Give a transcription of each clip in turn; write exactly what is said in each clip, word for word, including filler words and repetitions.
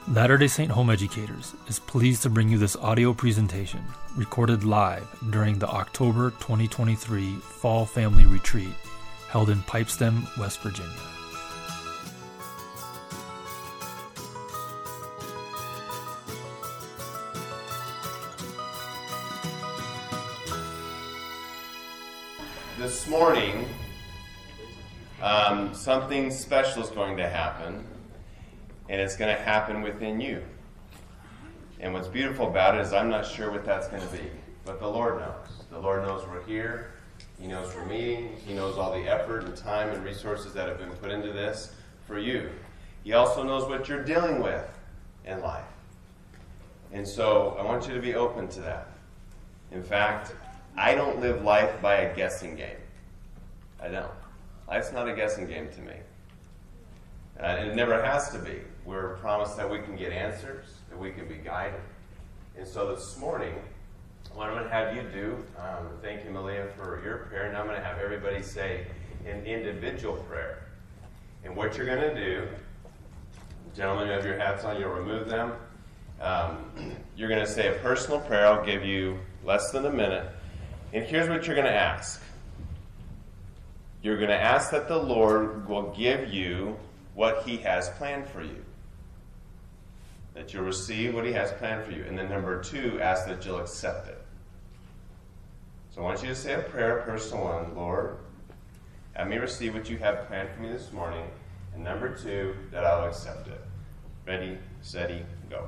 Latter-day Saint Home Educators is pleased to bring you this audio presentation recorded live during the October twenty twenty-three Fall Family Retreat held in Pipestem, West Virginia. This morning, um, something special is going to happen. And it's going to happen within you. And what's beautiful about it is I'm not sure what that's going to be. But the Lord knows. The Lord knows we're here. He knows we're meeting. He knows all the effort and time and resources that have been put into this for you. He also knows what you're dealing with in life. And so I want you to be open to that. In fact, I don't live life by a guessing game. I don't. Life's not a guessing game to me. Uh, and it never has to be. We're promised that we can get answers, that we can be guided. And so this morning, what I'm going to have you do, um, thank you, Malia, for your prayer. Now I'm going to have everybody say an individual prayer. And what you're going to do, gentlemen, you have your hats on, you'll remove them. Um, you're going to say a personal prayer. I'll give you less than a minute. And here's what you're going to ask. You're going to ask that the Lord will give you what He has planned for you. That you'll receive what He has planned for you. And then number two, ask that you'll accept it. So I want you to say a prayer, a personal one. Lord, have me receive what you have planned for me this morning. And number two, that I'll accept it. Ready, steady, go.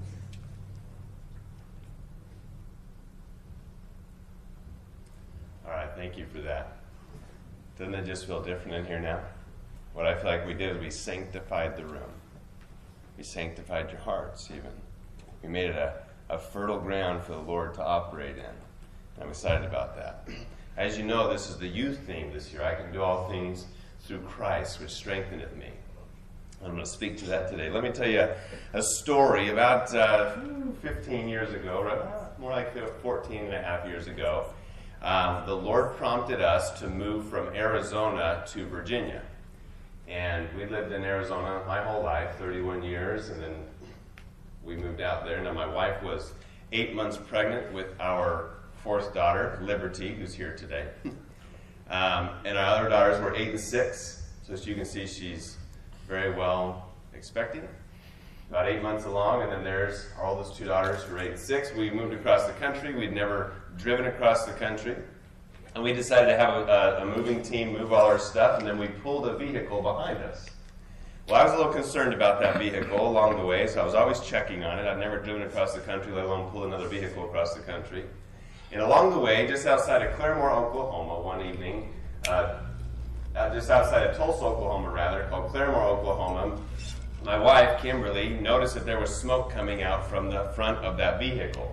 All right, thank you for that. Doesn't it just feel different in here now? What I feel like we did is we sanctified the room. We sanctified your hearts, even. We made it a, a fertile ground for the Lord to operate in. And I'm excited about that. As you know, this is the youth theme this year. I can do all things through Christ, which strengtheneth me. I'm going to speak to that today. Let me tell you a, a story. About uh, fifteen years ago, right? More like fourteen and a half years ago, um, the Lord prompted us to move from Arizona to Virginia. And we lived in Arizona my whole life, thirty-one years, and then we moved out there. Now, my wife was eight months pregnant with our fourth daughter, Liberty, who's here today. Um, and our other daughters were eight and six, so as you can see, she's very well expecting. About eight months along, and then there's our oldest two daughters who are eight and six. We moved across the country. We'd never driven across the country. And we decided to have a, a moving team move all our stuff, and then we pulled a vehicle behind us. Well, I was a little concerned about that vehicle along the way, so I was always checking on it. I'd never driven across the country, let alone pulled another vehicle across the country. And along the way, just outside of Claremore, Oklahoma, one evening, uh, uh, just outside of Tulsa, Oklahoma, rather, called Claremore, Oklahoma, my wife, Kimberly, noticed that there was smoke coming out from the front of that vehicle.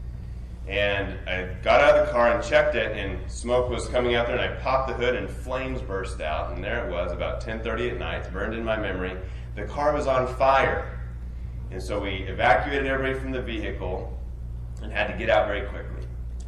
And I got out of the car and checked it, and smoke was coming out there, and I popped the hood, and flames burst out. And there it was, about ten thirty at night. It's burned in my memory. The car was on fire. And so we evacuated everybody from the vehicle and had to get out very quickly.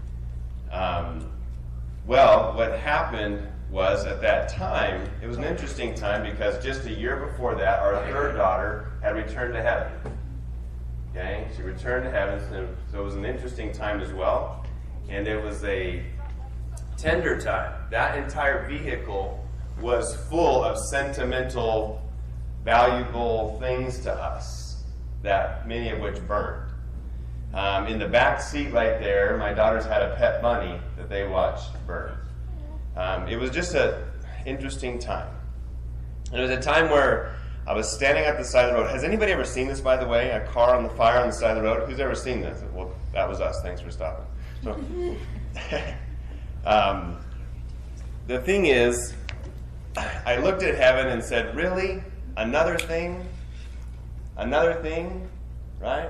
Um, well, what happened was, at that time, it was an interesting time because just a year before that, our third daughter had returned to heaven. Okay, she returned to heaven, so it was an interesting time as well. And it was a tender time. That entire vehicle was full of sentimental, valuable things to us, that many of which burned. Um, in the back seat right there, my daughters had a pet bunny that they watched burn. Um, it was just an interesting time. And it was a time where I was standing at the side of the road. Has anybody ever seen this, by the way? A car on the fire on the side of the road? Who's ever seen this? Well, that was us. Thanks for stopping. So, um, the thing is, I looked at heaven and said, really? Another thing? Another thing? Right?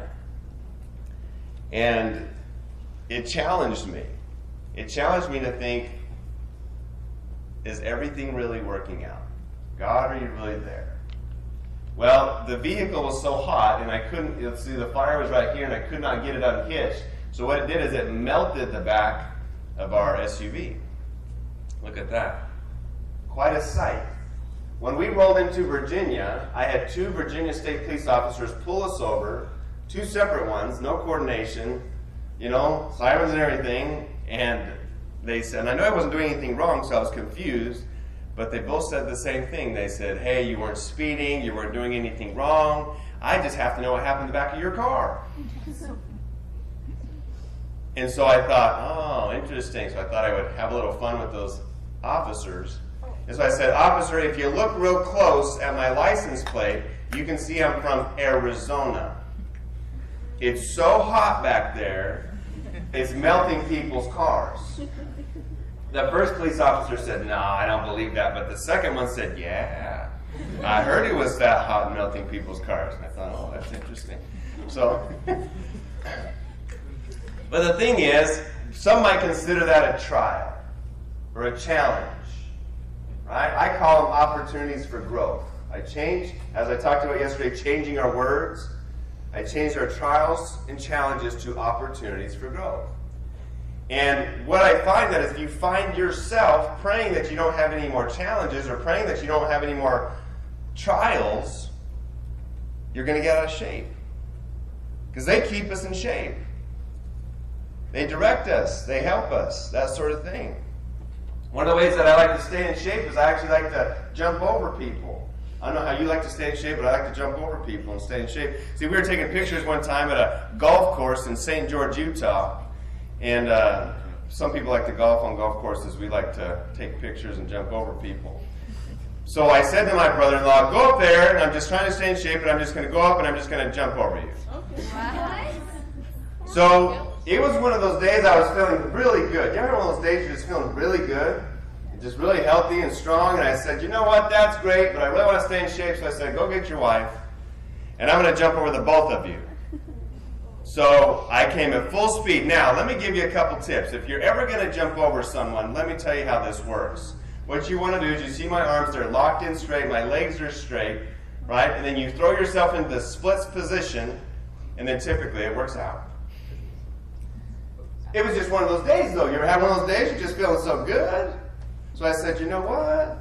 And it challenged me. It challenged me to think, is everything really working out? God, are you really there? Well, the vehicle was so hot, and I couldn't, you know, see, the fire was right here, and I could not get it unhitched. So what it did is it melted the back of our S U V. Look at that. Quite a sight. When we rolled into Virginia, I had two Virginia State police officers pull us over, two separate ones, no coordination, you know, sirens and everything, and they said, and I know I wasn't doing anything wrong, so I was confused, but they both said the same thing. They said, hey, you weren't speeding, you weren't doing anything wrong, I just have to know what happened in the back of your car. And so I thought, oh, interesting. So I thought I would have a little fun with those officers. And so I said, officer, if you look real close at my license plate, you can see I'm from Arizona. It's so hot back there, it's melting people's cars. The first police officer said, no, I don't believe that. But the second one said, yeah, I heard it was that hot and melting people's cars. And I thought, oh, that's interesting. So, but the thing is, some might consider that a trial or a challenge. Right? I call them opportunities for growth. I change, as I talked about yesterday, changing our words. I changed our trials and challenges to opportunities for growth. And what I find that is if you find yourself praying that you don't have any more challenges or praying that you don't have any more trials, you're going to get out of shape. Because they keep us in shape. They direct us. They help us. That sort of thing. One of the ways that I like to stay in shape is I actually like to jump over people. I don't know how you like to stay in shape, but I like to jump over people and stay in shape. See, we were taking pictures one time at a golf course in Saint George, Utah. And uh, some people like to golf on golf courses. We like to take pictures and jump over people. So I said to my brother-in-law, go up there, and I'm just trying to stay in shape, and I'm just going to go up and I'm just going to jump over you. Okay. So it was one of those days I was feeling really good. You ever one of those days you're just feeling really good? You're just really healthy and strong. And I said, you know what, that's great, but I really want to stay in shape. So I said, go get your wife, and I'm going to jump over the both of you. So I came at full speed. Now, let me give you a couple tips. If you're ever going to jump over someone, let me tell you how this works. What you want to do is you see my arms, they're locked in straight, my legs are straight, right? And then you throw yourself into the splits position, and then typically it works out. It was just one of those days, though. You ever had one of those days you're just feeling so good? So I said, you know what?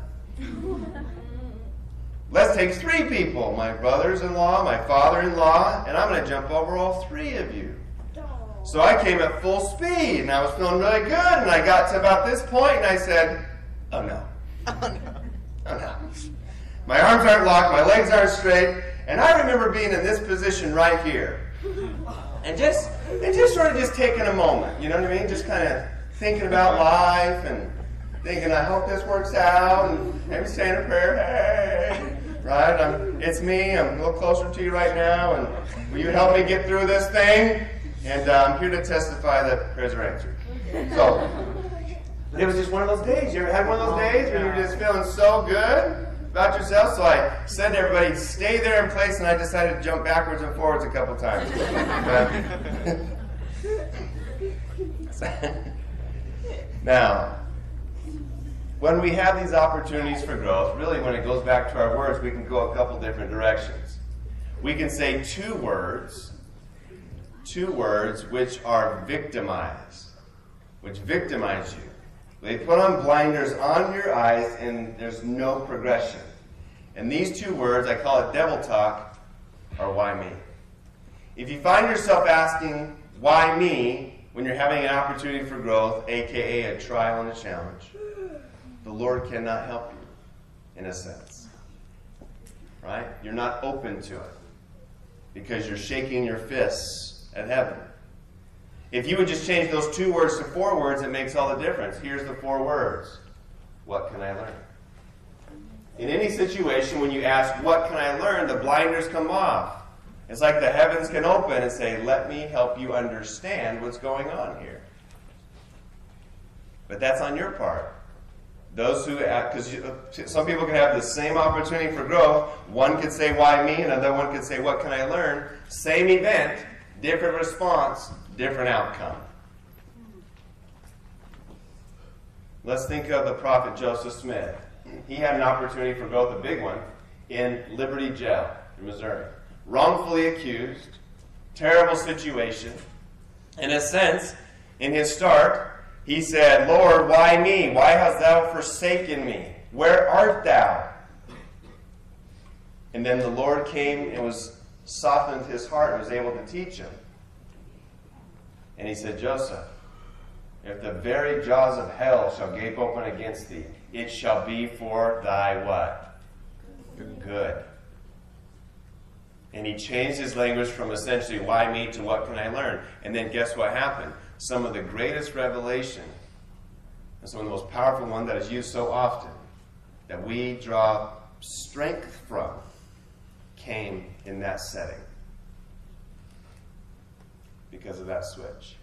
Let's take three people, my brothers-in-law, my father-in-law, and I'm going to jump over all three of you. So I came at full speed, and I was feeling really good, and I got to about this point, and I said, oh no. Oh no. Oh no. My arms aren't locked, my legs aren't straight, and I remember being in this position right here. And just, and just sort of just taking a moment, you know what I mean? Just kind of thinking about life and thinking, I hope this works out, and maybe saying a prayer, hey, right? I'm, it's me, I'm a little closer to you right now, and will you help me get through this thing? And uh, I'm here to testify that prayers are answered. So, it was just one of those days. You ever had one of those days when you're just feeling so good about yourself? So I said to everybody, stay there in place, and I decided to jump backwards and forwards a couple times. Now, when we have these opportunities for growth, really when it goes back to our words, we can go a couple different directions. We can say two words, two words which are victimize, which victimize you. They put on blinders on your eyes, and there's no progression. And these two words, I call it devil talk, are why me. If you find yourself asking, why me, when you're having an opportunity for growth, aka a trial and a challenge, the Lord cannot help you, in a sense. Right? You're not open to it, because you're shaking your fists at heaven. If you would just change those two words to four words, it makes all the difference. Here's the four words. What can I learn? In any situation, when you ask, what can I learn, the blinders come off. It's like the heavens can open and say, let me help you understand what's going on here. But that's on your part. Those who, because some people can have the same opportunity for growth. One could say, why me? Another one could say, what can I learn? Same event, different response, different outcome. Let's think of the prophet Joseph Smith. He had an opportunity for growth, a big one, in Liberty Jail in Missouri. Wrongfully accused, terrible situation. In a sense, in his start, he said, Lord, why me? Why hast thou forsaken me? Where art thou? And then the Lord came and was softened his heart and was able to teach him. And he said, Joseph, if the very jaws of hell shall gape open against thee, it shall be for thy what? Good. And he changed his language from essentially, why me, to what can I learn? And then guess what happened? Some of the greatest revelation, and some of the most powerful one that is used so often, that we draw strength from, came in that setting. Because of that switch.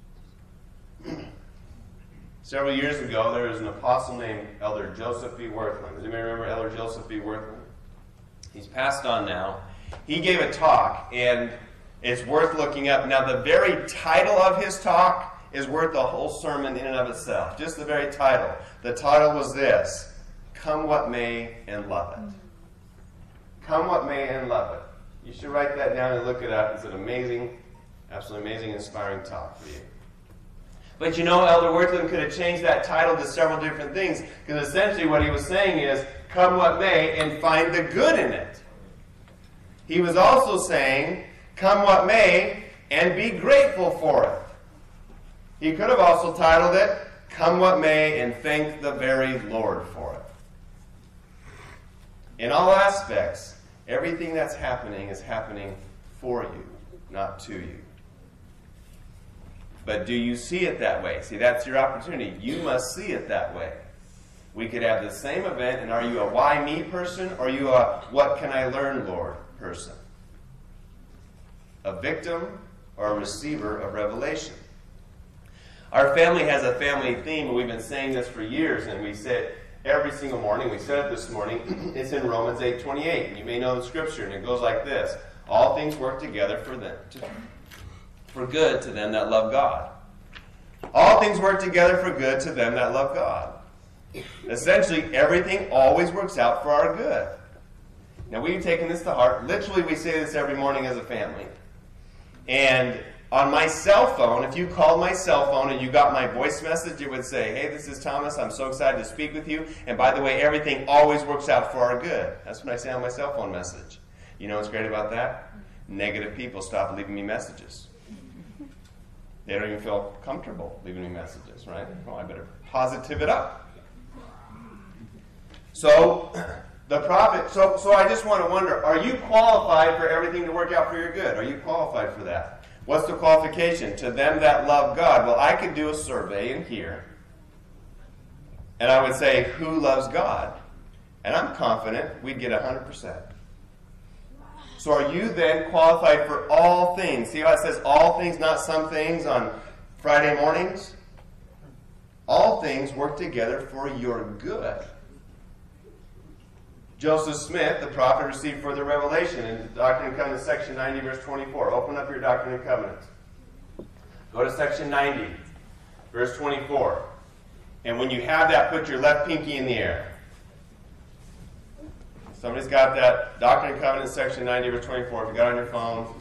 Several years ago, there was an apostle named Elder Joseph B. Worthman. Does anybody remember Elder Joseph B. Worthman? He's passed on now. He gave a talk, and it's worth looking up. Now, the very title of his talk is worth a whole sermon in and of itself. Just the very title. The title was this: Come What May and Love It. Come What May and Love It. You should write that down and look it up. It's an amazing, absolutely amazing, inspiring talk for you. But you know, Elder Worthman could have changed that title to several different things, because essentially what he was saying is, come what may, and find the good in it. He was also saying, come what may, and be grateful for it. He could have also titled it, come what may, and thank the very Lord for it. In all aspects, everything that's happening is happening for you, not to you. But do you see it that way? See, that's your opportunity. You must see it that way. We could have the same event, and are you a why me person, or are you a what can I learn, Lord person? A victim or a receiver of revelation. Our family has a family theme, and we've been saying this for years, and we say it every single morning. We said it this morning. It's in Romans eight twenty-eight. You may know the scripture, and it goes like this: all things work together for them, to, for good to them that love God. All things work together for good to them that love God. Essentially, everything always works out for our good. Now, we've taken this to heart. Literally, we say this every morning as a family. And on my cell phone, if you called my cell phone and you got my voice message, it would say, hey, this is Thomas. I'm so excited to speak with you. And by the way, everything always works out for our good. That's what I say on my cell phone message. You know what's great about that? Negative people stop leaving me messages. They don't even feel comfortable leaving me messages, right? Well, I better positive it up. So, the prophet, so, so I just want to wonder, are you qualified for everything to work out for your good? Are you qualified for that? What's the qualification? To them that love God. Well, I could do a survey in here, and I would say, who loves God? And I'm confident we'd get one hundred percent. So are you then qualified for all things? See how it says all things, not some things on Friday mornings? All things work together for your good. Joseph Smith, the prophet, received further revelation in Doctrine and Covenants, section ninety, verse twenty-four. Open up your Doctrine and Covenants. Go to section ninety, verse twenty-four. And when you have that, put your left pinky in the air. Somebody's got that. Doctrine and Covenants, section ninety, verse twenty-four. If you got it on your phone.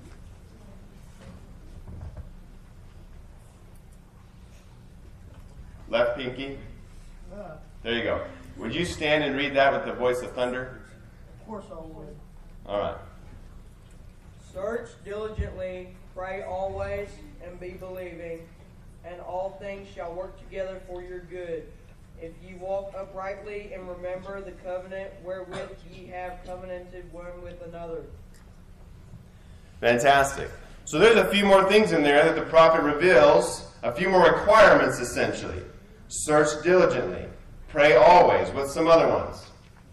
Left pinky. There you go. Would you stand and read that with the voice of thunder? Of course I would. All right. Search diligently, pray always, and be believing, and all things shall work together for your good. If ye walk uprightly and remember the covenant wherewith ye have covenanted one with another. Fantastic. So there's a few more things in there that the prophet reveals, a few more requirements essentially. Search diligently. Pray always. What's some other ones?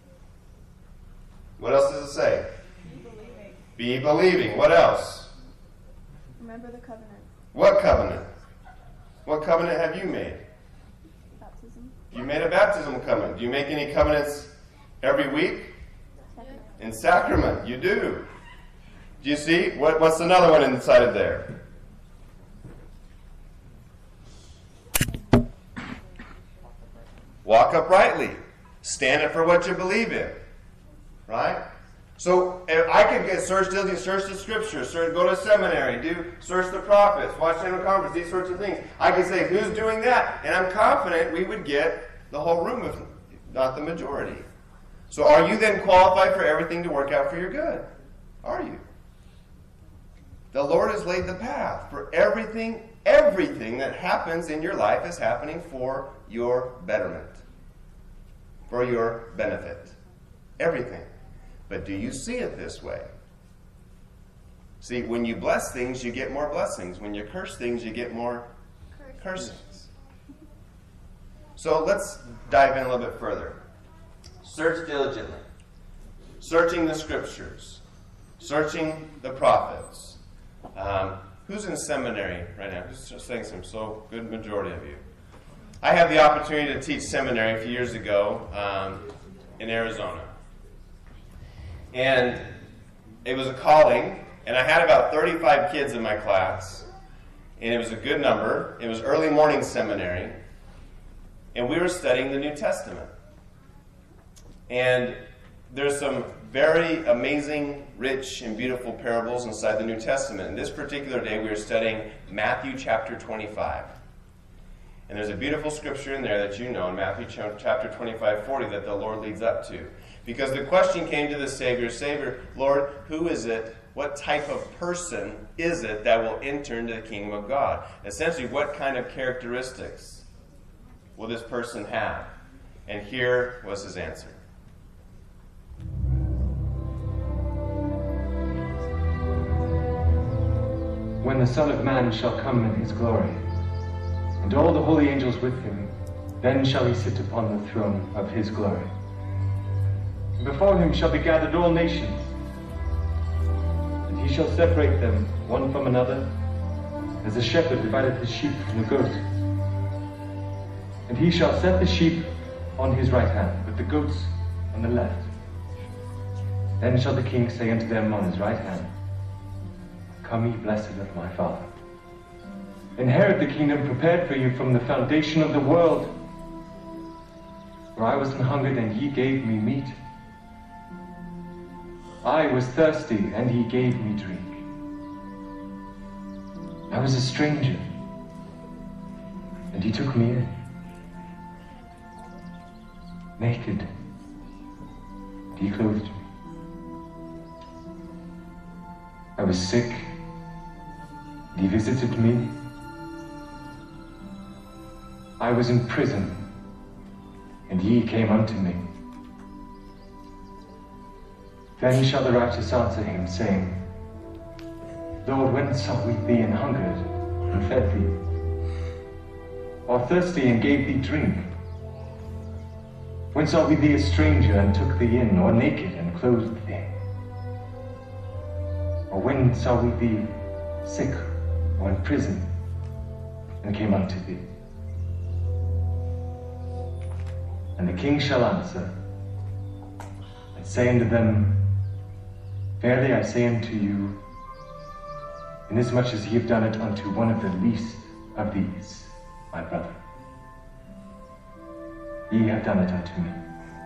What else does it say? Be believing. Be believing. What else? Remember the covenant. What covenant? What covenant have you made? Baptism. You made a baptismal covenant. Do you make any covenants every week? Sacrament. In sacrament. You do. Do you see? What, what's another one inside of there? Walk uprightly. Stand up for what you believe in. Right? So if I could get search diligently, search the scriptures, search, go to seminary, do search the prophets, watch general conference, these sorts of things. I could say, who's doing that? And I'm confident we would get the whole room, if not the majority. So are you then qualified for everything to work out for your good? Are you? The Lord has laid the path for everything, everything that happens in your life is happening for your betterment, for your benefit. Everything. But do you see it this way? See, when you bless things, you get more blessings. When you curse things, you get more cursings. So let's dive in a little bit further. Search diligently. Searching the scriptures. Searching the prophets. Um, who's in seminary right now? Who's studying some? So good majority of you. I had the opportunity to teach seminary a few years ago um, in Arizona. And it was a calling, and I had about thirty-five kids in my class, and it was a good number. It was early morning seminary, and we were studying the New Testament. And there's some very amazing, rich, and beautiful parables inside the New Testament. And this particular day, we were studying Matthew chapter twenty-five. And there's a beautiful scripture in there that you know in Matthew chapter twenty-five, forty that the Lord leads up to. Because the question came to the Savior, Savior, Lord, who is it, what type of person is it that will enter into the kingdom of God? Essentially, what kind of characteristics will this person have? And here was his answer. When the Son of Man shall come in his glory, and all the holy angels with him, then shall he sit upon the throne of his glory. And before him shall be gathered all nations, and he shall separate them one from another, as a shepherd divideth his sheep from the goats. And he shall set the sheep on his right hand, but the goats on the left. Then shall the king say unto them on his right hand, Come ye blessed of my Father, inherit the kingdom prepared for you from the foundation of the world. For I was an hungered, and ye gave me meat. I was thirsty, and ye gave me drink. I was a stranger, and ye took me in. Naked, and ye clothed me. I was sick, and ye visited me. I was in prison, and ye came unto me. Then shall the righteous answer him, saying, Lord, when saw we thee an hungered, and fed thee? Or thirsty, and gave thee drink? When saw we thee a stranger, and took thee in? Or naked, and clothed thee? Or when saw we thee sick, or in prison, and came unto thee? And the king shall answer, and say unto them, Verily I say unto you, inasmuch as ye have done it unto one of the least of these, my brother, ye have done it unto me.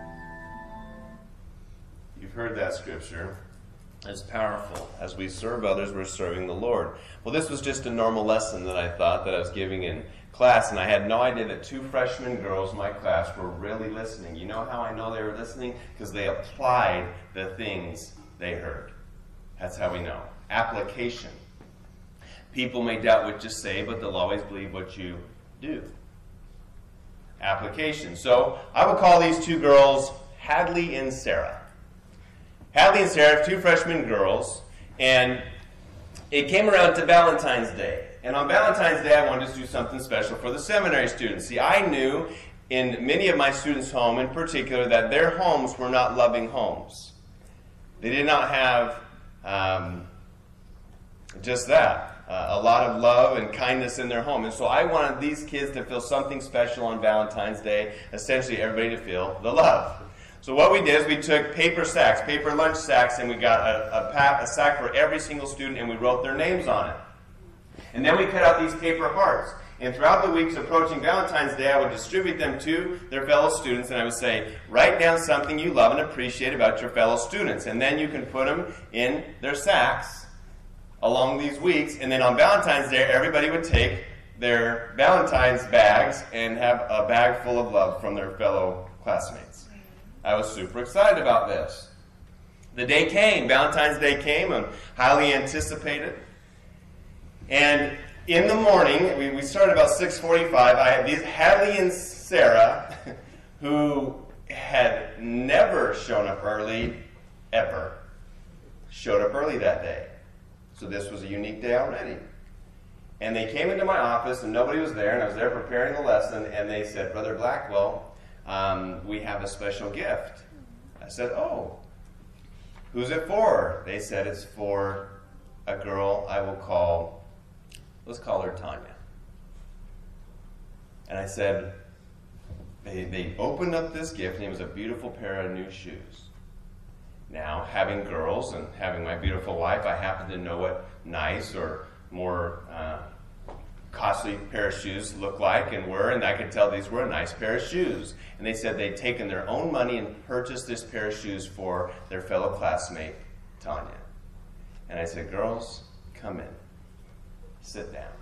You've heard that scripture. It's powerful. As we serve others, we're serving the Lord. Well, this was just a normal lesson that I thought that I was giving in class, and I had no idea that two freshman girls in my class were really listening. You know how I know they were listening? Because they applied the things they heard. That's how we know. Application. People may doubt what you say, but they'll always believe what you do. Application. So I will call these two girls Hadley and Sarah. Hadley and Sarah, two freshman girls, and it came around to Valentine's Day. And on Valentine's Day, I wanted to do something special for the seminary students. See, I knew in many of my students' homes in particular that their homes were not loving homes. They did not have um, just that, uh, a lot of love and kindness in their home. And so I wanted these kids to feel something special on Valentine's Day, essentially everybody to feel the love. So what we did is we took paper sacks, paper lunch sacks, and we got a, a, pack, a sack for every single student, and we wrote their names on it. And then we cut out these paper hearts. And throughout the weeks approaching Valentine's Day, I would distribute them to their fellow students, and I would say, write down something you love and appreciate about your fellow students. And then you can put them in their sacks along these weeks. And then on Valentine's Day, everybody would take their Valentine's bags and have a bag full of love from their fellow classmates. I was super excited about this. The day came, Valentine's Day came, and highly anticipated. And in the morning, we, we started about six forty-five, I had these, Hadley and Sarah, who had never shown up early, ever, showed up early that day. So this was a unique day already. And they came into my office, and nobody was there, and I was there preparing the lesson, and they said, Brother Blackwell, um, we have a special gift. I said, oh, who's it for? They said, it's for a girl I will call, let's call her Tanya. And I said, they, they opened up this gift, and it was a beautiful pair of new shoes. Now, having girls and having my beautiful wife, I happen to know what nice or more uh, costly pair of shoes look like and were, and I could tell these were a nice pair of shoes. And they said they'd taken their own money and purchased this pair of shoes for their fellow classmate, Tanya. And I said, girls, come in. Sit down.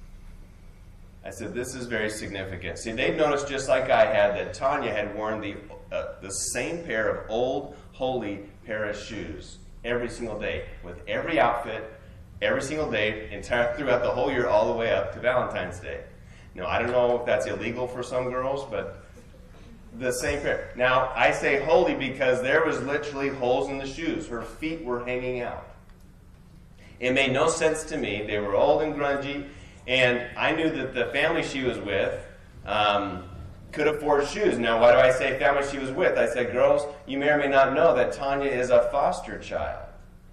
I said, this is very significant. See, they'd noticed just like I had that Tanya had worn the, uh, the same pair of old, holy pair of shoes every single day with every outfit, every single day, entire, throughout the whole year, all the way up to Valentine's Day. Now, I don't know if that's illegal for some girls, but the same pair. Now, I say holy because there was literally holes in the shoes. Her feet were hanging out. It made no sense to me. They were old and grungy, and I knew that the family she was with um, could afford shoes. Now, why do I say family she was with? I said, girls, you may or may not know that Tanya is a foster child.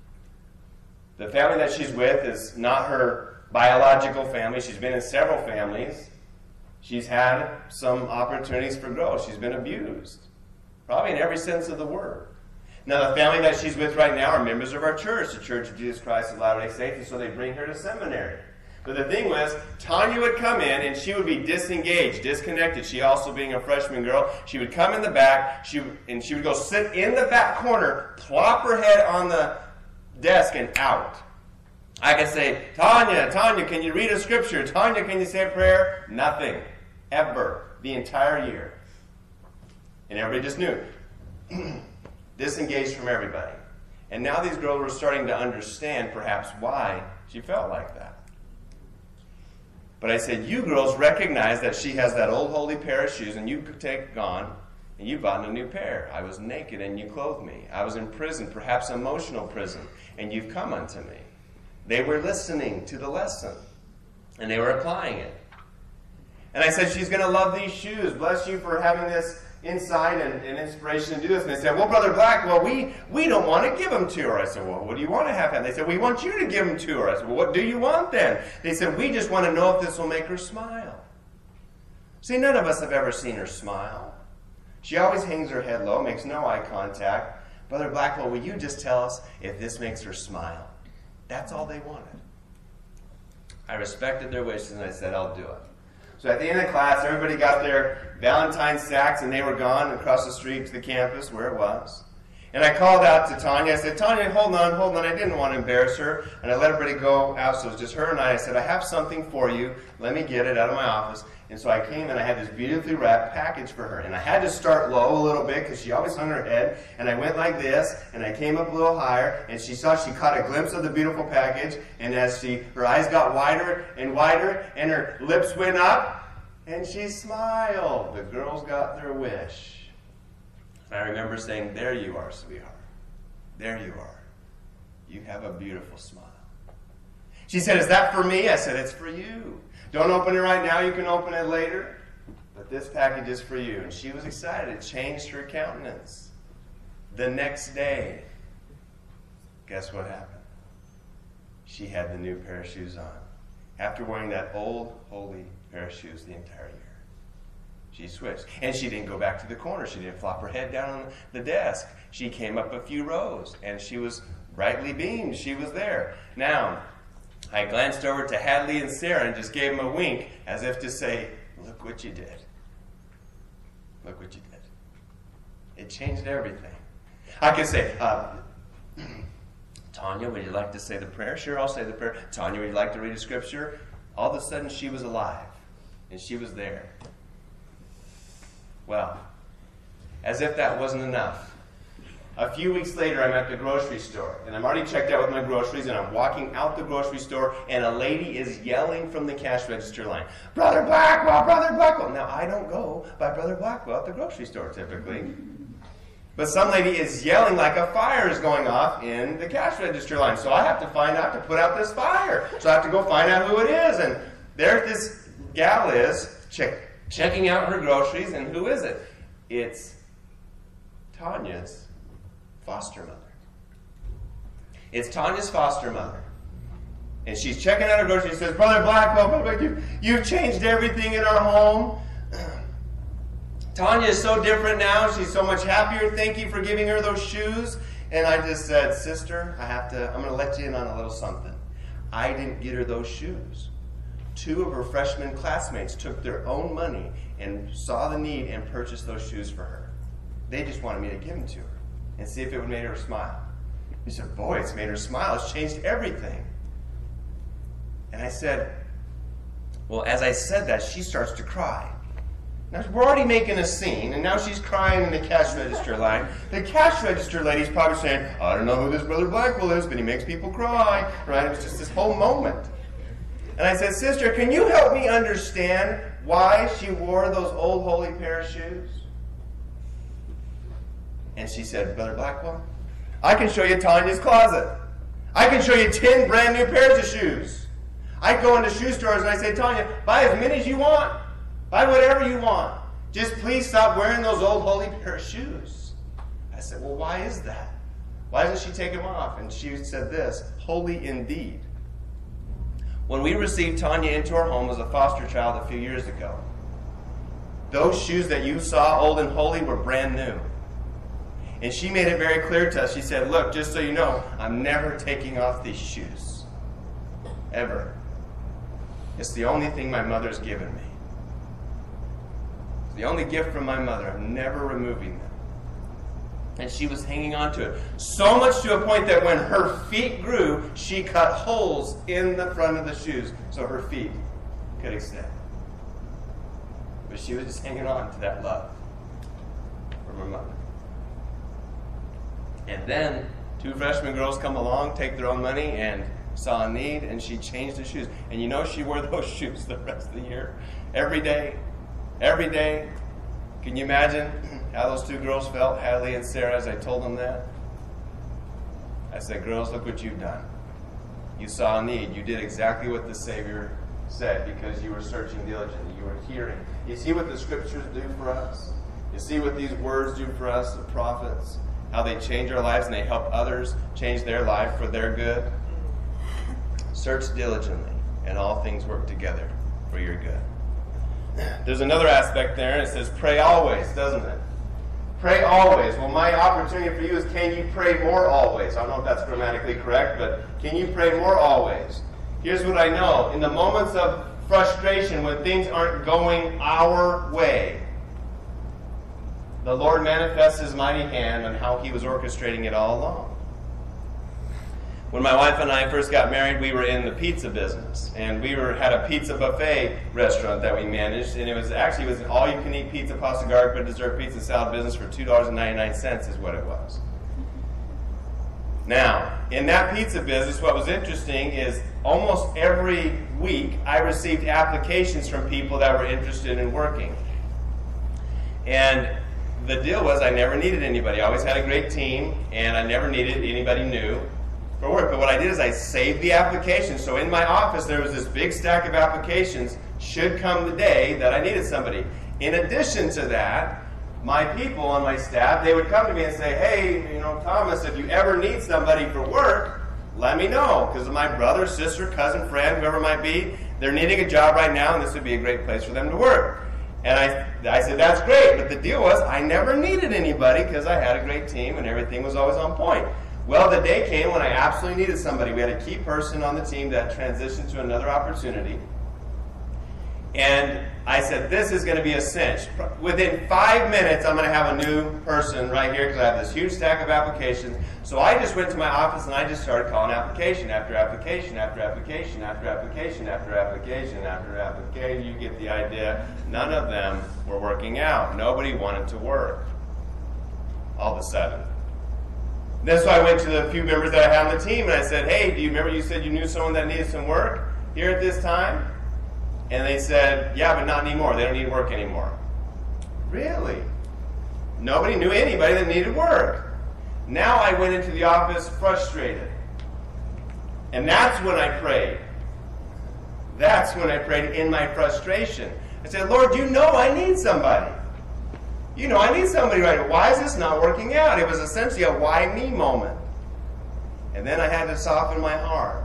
The family that she's with is not her biological family. She's been in several families. She's had some opportunities for growth. She's been abused, probably in every sense of the word. Now, the family that she's with right now are members of our church, the Church of Jesus Christ of Latter-day Saints, and so they bring her to seminary. But the thing was, Tanya would come in and she would be disengaged, disconnected. She also being a freshman girl, she would come in the back, she and she would go sit in the back corner, plop her head on the desk and out. I could say, Tanya, Tanya, can you read a scripture? Tanya, can you say a prayer? Nothing. Ever. The entire year. And everybody just knew. Disengaged from everybody. And now these girls were starting to understand perhaps why she felt like that. But I said, you girls recognize that she has that old holy pair of shoes and you could take gone and you bought a new pair. I was naked and you clothed me. I was in prison, perhaps emotional prison, and you've come unto me. They were listening to the lesson and they were applying it. And I said, she's going to love these shoes. Bless you for having this insight and, and inspiration to do this. And they said, well, Brother Black, well, we, we don't want to give them to her. I said, well, what do you want to have? And they said, we want you to give them to her. I said, well, what do you want then? They said, we just want to know if this will make her smile. See, none of us have ever seen her smile. She always hangs her head low, makes no eye contact. Brother Blackwell, will you just tell us if this makes her smile? That's all they wanted. I respected their wishes and I said, I'll do it. So at the end of class, everybody got their Valentine sacks and they were gone across the street to the campus where it was. And I called out to Tanya. I said, Tanya, hold on, hold on. I didn't want to embarrass her. And I let everybody go out, so it was just her and I. I said, I have something for you. Let me get it out of my office. And so I came and I had this beautifully wrapped package for her. And I had to start low a little bit because she always hung her head. And I went like this, and I came up a little higher, and she saw, she caught a glimpse of the beautiful package. And as she, her eyes got wider and wider, and her lips went up, and she smiled. The girls got their wish. And I remember saying, there you are, sweetheart. There you are. You have a beautiful smile. She said, is that for me? I said, it's for you. Don't open it right now. You can open it later. But this package is for you. And she was excited. It changed her countenance. The next day, guess what happened? She had the new pair of shoes on. After wearing that old, holy pair of shoes the entire year. She switched. And she didn't go back to the corner. She didn't flop her head down on the desk. She came up a few rows, and she was brightly beamed. She was there. Now, I glanced over to Hadley and Sarah and just gave them a wink as if to say, look what you did. Look what you did. It changed everything. I could say, uh, Tanya, would you like to say the prayer? Sure, I'll say the prayer. Tanya, would you like to read a scripture? All of a sudden, she was alive, and she was there. Well, As if that wasn't enough. A few weeks later, I'm at the grocery store, and I'm already checked out with my groceries, and I'm walking out the grocery store, and a lady is yelling from the cash register line, "Brother Blackwell, Brother Blackwell." Now, I don't go by Brother Blackwell at the grocery store typically. But some lady is yelling like a fire is going off in the cash register line. So I have to find out to put out this fire. So I have to go find out who it is. And there this gal is check, checking out her groceries, and who is it? It's Tanya's foster mother. It's Tanya's foster mother. And she's checking out her groceries. She says, "Brother Blackwell, Brother Blackwell, you, you've changed everything in our home. Tanya is so different now. She's so much happier. Thank you for giving her those shoes." And I just said, "Sister, I have to, I'm going to let you in on a little something. I didn't get her those shoes. Two of her freshman classmates took their own money and saw the need and purchased those shoes for her. They just wanted me to give them to her and see if it would make her smile." He said, "Boy, it's made her smile. It's changed everything." And I said, well, as I said that, she starts to cry. Now, we're already making a scene, and now she's crying in the cash register line. The cash register lady's probably saying, "I don't know who this Brother Blackwell is, but he makes people cry." Right? It was just this whole moment. And I said, "Sister, can you help me understand why she wore those old holy pair of shoes?" And she said, "Brother Blackwell, I can show you Tanya's closet. I can show you ten brand new pairs of shoes. I go into shoe stores and I say, 'Tanya, buy as many as you want. Buy whatever you want. Just please stop wearing those old holy pair of shoes.'" I said, "Well, why is that? Why doesn't she take them off?" And she said this, "Holy indeed. When we received Tanya into our home as a foster child a few years ago, those shoes that you saw old and holy were brand new. And she made it very clear to us. She said, 'Look, just so you know, I'm never taking off these shoes. Ever. It's the only thing my mother's given me. It's the only gift from my mother. I'm never removing them.'" And she was hanging on to it. So much to a point that when her feet grew, she cut holes in the front of the shoes so her feet could extend. But she was just hanging on to that love from her mother. And then two freshman girls come along, take their own money, and saw a need, and she changed the shoes. And you know she wore those shoes the rest of the year. Every day. Every day. Can you imagine how those two girls felt, Hadley and Sarah, as I told them that? I said, "Girls, look what you've done. You saw a need. You did exactly what the Savior said because you were searching diligently. You were hearing." You see what the Scriptures do for us? You see what these words do for us, the prophets? How they change our lives and they help others change their life for their good? Search diligently, and all things work together for your good. There's another aspect there, and it says pray always, doesn't it? Pray always. Well, my opportunity for you is, can you pray more always? I don't know if that's grammatically correct, but can you pray more always? Here's what I know. In the moments of frustration, when things aren't going our way, the Lord manifests His mighty hand on how He was orchestrating it all along. When my wife and I first got married, we were in the pizza business, and we were had a pizza buffet restaurant that we managed, and it was actually it was an all-you-can-eat pizza, pasta, garlic, dessert, pizza, salad business for two dollars and ninety-nine cents is what it was. Now, in that pizza business, what was interesting is almost every week I received applications from people that were interested in working. And the deal was I never needed anybody. I always had a great team, and I never needed anybody new for work. But what I did is I saved the applications. So in my office, there was this big stack of applications, should come the day that I needed somebody. In addition to that, my people on my staff, they would come to me and say, "Hey, you know, Thomas, if you ever need somebody for work, let me know. Because my brother, sister, cousin, friend, whoever it might be, they're needing a job right now, and this would be a great place for them to work." And I, I said, "That's great." But the deal was, I never needed anybody because I had a great team and everything was always on point. Well, the day came when I absolutely needed somebody. We had a key person on the team that transitioned to another opportunity. And I said, this is going to be a cinch. Within five minutes, I'm going to have a new person right here because I have this huge stack of applications. So I just went to my office and I just started calling application after application after application after application after application after application. You get the idea. None of them were working out. Nobody wanted to work. all of a sudden. That's why I went to the few members that I had on the team and I said, hey, do you remember you said you knew someone that needed some work here at this time? And they said, yeah, but not anymore. They don't need work anymore. Really? Nobody knew anybody that needed work. Now I went into the office frustrated. And that's when I prayed. That's when I prayed in my frustration. I said, Lord, you know I need somebody. You know I need somebody right now. Why is this not working out? It was essentially a why me moment. And then I had to soften my heart.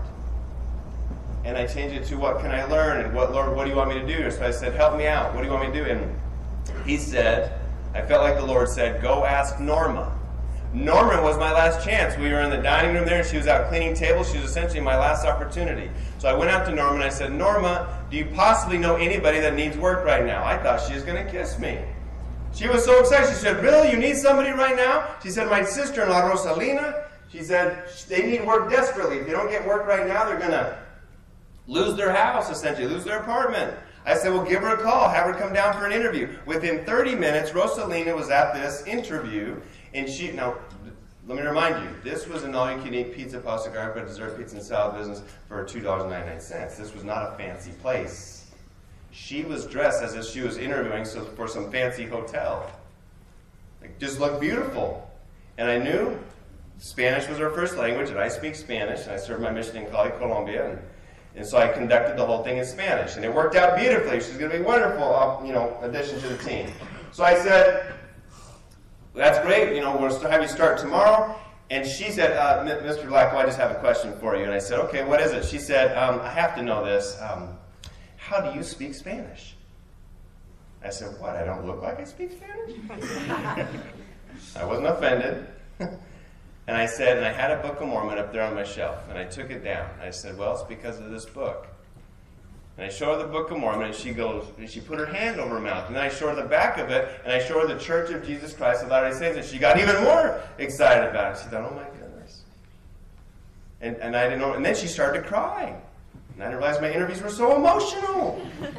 And I changed it to what can I learn? And what, Lord, what do you want me to do? So I said, help me out. What do you want me to do? And he said, I felt like the Lord said, go ask Norma. Norma was my last chance. We were in the dining room there, and she was out cleaning tables. She was essentially my last opportunity. So I went out to Norma, and I said, Norma, do you possibly know anybody that needs work right now? I thought she was going to kiss me. She was so excited. She said, really? You need somebody right now? She said, my sister-in-law, Rosalina, she said, they need work desperately. If they don't get work right now, they're going to lose their house, essentially, lose their apartment. I said, well, give her a call. Have her come down for an interview. Within thirty minutes, Rosalina was at this interview, and she, now, let me remind you, this was an all-you-can-eat pizza, pasta, garlic bread, dessert, pizza, and salad business for two dollars and ninety-nine cents. This was not a fancy place. She was dressed as if she was interviewing for some fancy hotel. It just looked beautiful. And I knew Spanish was her first language, and I speak Spanish, and I served my mission in Cali, Colombia, and, and so I conducted the whole thing in Spanish. And it worked out beautifully. She's going to be wonderful, you know, addition to the team. So I said, that's great, you know, we'll have you start tomorrow. And she said, uh, Mister Blackwell, I just have a question for you. And I said, okay, what is it? She said, um, I have to know this. Um, how do you speak Spanish? I said, what, I don't look like I speak Spanish? I wasn't offended. And I said, and I had a Book of Mormon up there on my shelf. And I took it down. I said, well, it's because of this book. And I show her the Book of Mormon, and she goes, and she put her hand over her mouth. And then I show her the back of it, and I show her the Church of Jesus Christ of Latter-day Saints, and she got even more excited about it. She thought, oh my goodness. And, and I didn't know, and then she started to cry. And I didn't realize my interviews were so emotional.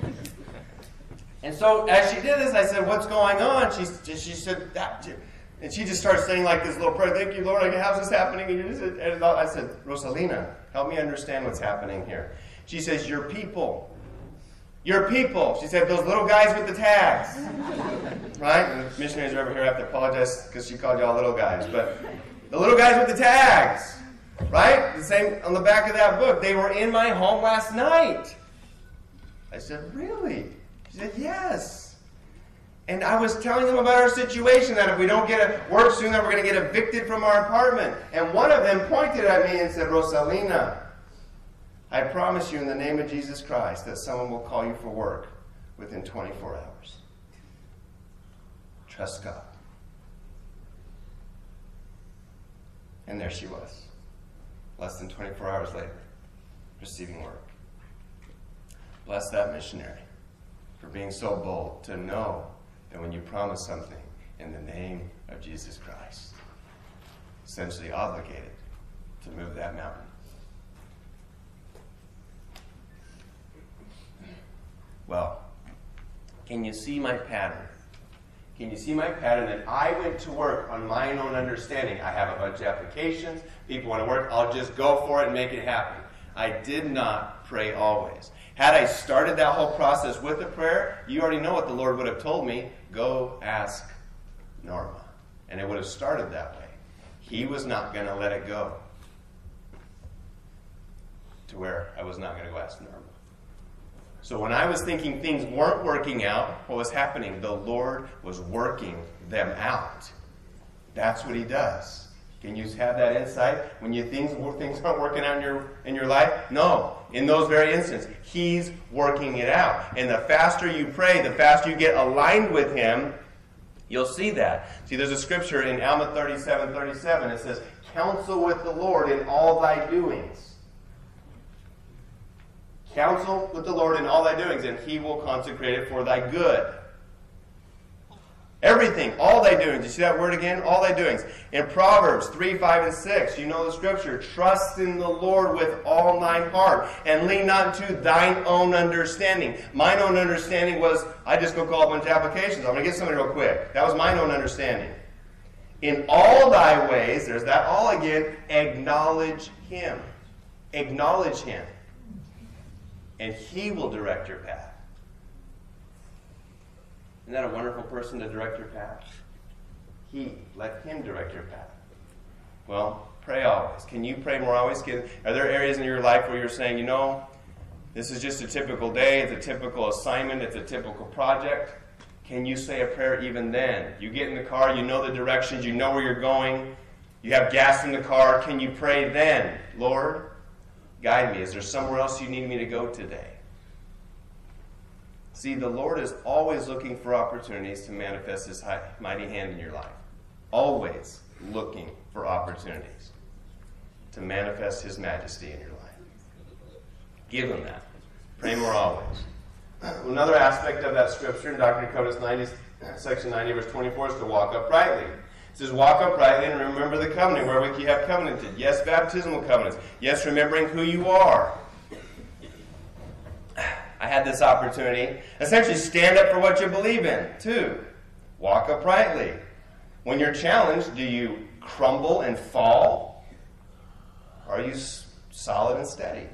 And so as she did this, I said, what's going on? She, she said, that. And she just started saying like this little prayer, thank you, Lord, how's this happening? And, you just, and I said, Rosalina, help me understand what's happening here. She says, your people. Your people. She said, those little guys with the tags. Right? And the missionaries are over here. I have to apologize because she called y'all little guys. But the little guys with the tags. Right? The same on the back of that book. They were in my home last night. I said, really? She said, yes. And I was telling them about our situation, that if we don't get a work soon, that we're going to get evicted from our apartment. And one of them pointed at me and said, Rosalina, I promise you in the name of Jesus Christ that someone will call you for work within twenty-four hours. Trust God. And there she was, less than twenty-four hours later, receiving work. Bless that missionary for being so bold to know that when you promise something in the name of Jesus Christ, essentially obligated to move that mountain. Well, can you see my pattern? Can you see my pattern that I went to work on my own understanding? I have a bunch of applications. People want to work. I'll just go for it and make it happen. I did not pray always. Had I started that whole process with a prayer, you already know what the Lord would have told me. Go ask Norma. And it would have started that way. He was not going to let it go to where I was not going to go ask Norma. So when I was thinking things weren't working out, what was happening? The Lord was working them out. That's what He does. Can you have that insight? When you things things aren't working out in your in your life? No. In those very instances, He's working it out. And the faster you pray, the faster you get aligned with Him, you'll see that. See, there's a scripture in Alma thirty-seven thirty-seven. It says, counsel with the Lord in all thy doings. Counsel with the Lord in all thy doings, and He will consecrate it for thy good. Everything, all thy doings. You see that word again? All thy doings. In Proverbs three, five, and six, you know the scripture. Trust in the Lord with all thine heart, and lean not to thine own understanding. Mine own understanding was, I just go call a bunch of applications. I'm going to get somebody real quick. That was mine own understanding. In all thy ways, there's that all again, acknowledge him. Acknowledge him. And he will direct your path. Isn't that a wonderful person to direct your path? He. Let him direct your path. Well, pray always. Can you pray more always? Can, are there areas in your life where you're saying, you know, this is just a typical day, it's a typical assignment, it's a typical project? Can you say a prayer even then? You get in the car, you know the directions, you know where you're going, you have gas in the car. Can you pray then? Lord, guide me. Is there somewhere else you need me to go today? See, the Lord is always looking for opportunities to manifest his high, mighty hand in your life. Always looking for opportunities to manifest his majesty in your life. Give him that. Pray more always. Another aspect of that scripture in Doctrine and Covenants ninety, section ninety, verse twenty-four is to walk uprightly. It says, walk uprightly and remember the covenant wherewith you have covenanted. Yes, baptismal covenants. Yes, remembering who you are. I had this opportunity. Essentially, stand up for what you believe in, too. Walk uprightly. When you're challenged, do you crumble and fall? Or are you solid and steady?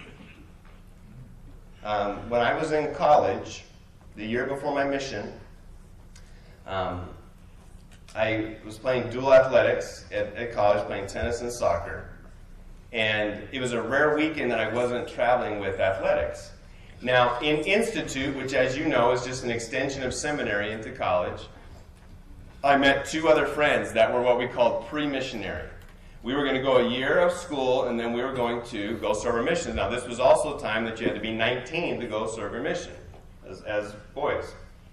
Um, when I was in college, the year before my mission, um, I was playing dual athletics at, at college, playing tennis and soccer. And it was a rare weekend that I wasn't traveling with athletics. Now, in Institute, which as you know is just an extension of seminary into college, I met two other friends that were what we called pre-missionary. We were going to go a year of school, and then we were going to go serve our mission. Now, this was also a time that you had to be nineteen to go serve your mission as, as boys.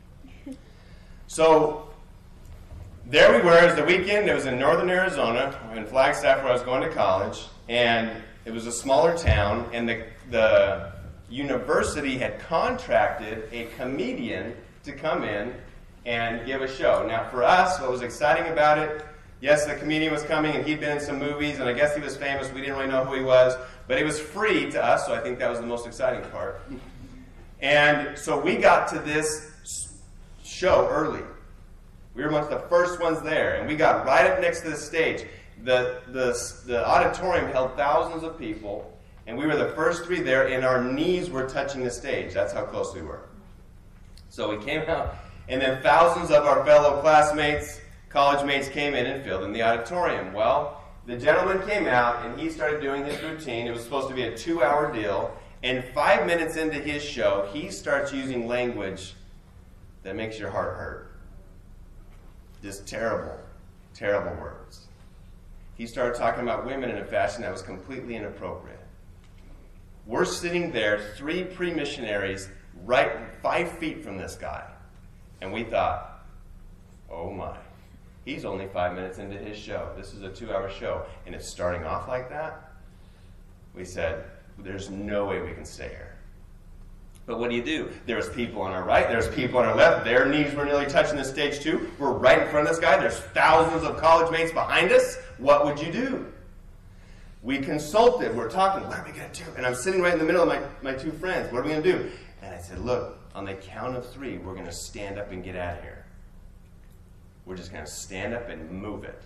So, there we were. It was the weekend. It was in northern Arizona, in Flagstaff, where I was going to college. And it was a smaller town, and the, the university had contracted a comedian to come in and give a show. Now, for us, what was exciting about it, yes, the comedian was coming, and he'd been in some movies, and I guess he was famous. We didn't really know who he was, but it was free to us, so I think that was the most exciting part. And so we got to this show early. We were amongst the first ones there, and we got right up next to the stage. The, the, the auditorium held thousands of people, and we were the first three there, and our knees were touching the stage. That's how close we were. So we came out, and then thousands of our fellow classmates, college mates came in and filled in the auditorium. Well, the gentleman came out, and he started doing his routine. It was supposed to be a two-hour deal, and five minutes into his show, he starts using language that makes your heart hurt. Just terrible, terrible words. He started talking about women in a fashion that was completely inappropriate. We're sitting there, three pre-missionaries, right five feet from this guy. And we thought, oh my, he's only five minutes into his show. This is a two-hour show, and it's starting off like that. We said, there's no way we can stay here. But what do you do? There's people on our right, there's people on our left. Their knees were nearly touching the stage too. We're right in front of this guy. There's thousands of college mates behind us. What would you do? We consulted. We're talking, what are we going to do? And I'm sitting right in the middle of my, my two friends. What are we going to do? And I said, look, on the count of three, we're going to stand up and get out of here. We're just going to stand up and move it.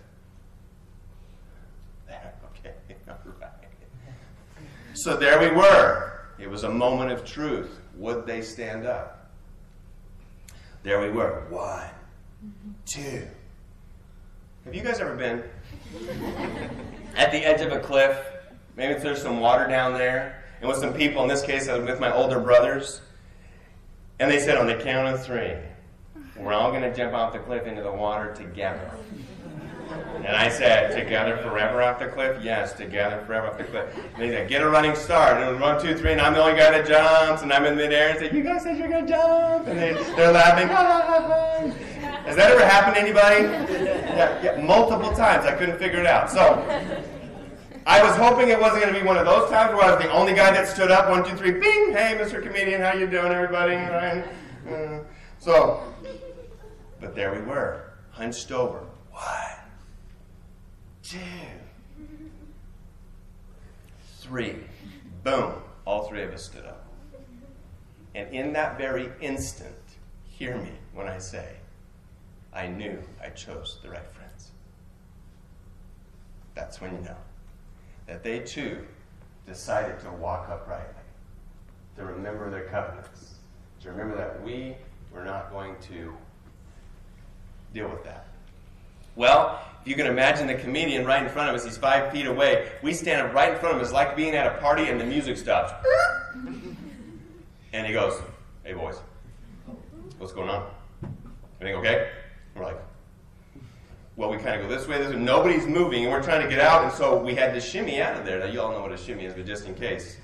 Okay, all right. So there we were. It was a moment of truth. Would they stand up? There we were. One, two. Have you guys ever been at the edge of a cliff? Maybe there's some water down there. And with some people, in this case, I was with my older brothers. And they said on the count of three, we're all going to jump off the cliff into the water together. And I said, together forever off the cliff? Yes, together forever off the cliff. And they said, get a running start. And it was one, two, three, and I'm the only guy that jumps. And I'm in midair and said, you guys said you're going to jump. And they, they're laughing. Ha, ha, ha, ha. Has that ever happened to anybody? Yeah, yeah, multiple times. I couldn't figure it out. So I was hoping it wasn't going to be one of those times where I was the only guy that stood up. One, two, three, bing. Hey, Mister Comedian, how you doing, everybody? Uh, so, but there we were, hunched over. One, two, three. Boom. All three of us stood up. And in that very instant, hear me when I say, I knew I chose the right friends. That's when you know that they too decided to walk uprightly, to remember their covenants, to remember that we were not going to deal with that. Well, if you can imagine the comedian right in front of us, he's five feet away. We stand up right in front of him. It's like being at a party and the music stops. And he goes, "Hey, boys, what's going on? Everything okay?" And we're like, well, we kind of go this way, this way. Nobody's moving, and we're trying to get out, and so we had to shimmy out of there. Now, you all know what a shimmy is, but just in case.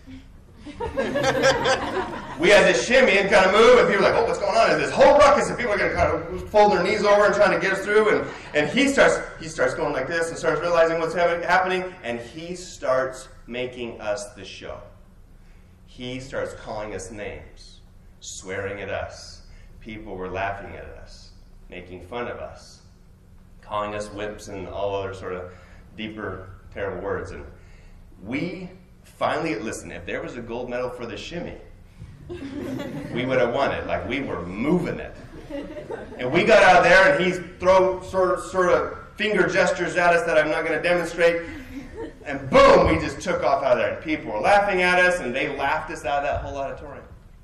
We had to shimmy and kind of move, and people are like, "Oh, what's going on?" And this whole ruckus, and people are going to kind of fold their knees over and trying to get us through, and, and he starts he starts going like this and starts realizing what's happening, and he starts making us the show. He starts calling us names, swearing at us. People were laughing at us, making fun of us, calling us wimps and all other sort of deeper, terrible words. And we finally, listen, if there was a gold medal for the shimmy, we would have won it. Like, we were moving it. And we got out of there, and he threw sort of, sort of finger gestures at us that I'm not going to demonstrate. And boom, we just took off out of there. And people were laughing at us, and they laughed us out of that whole auditorium.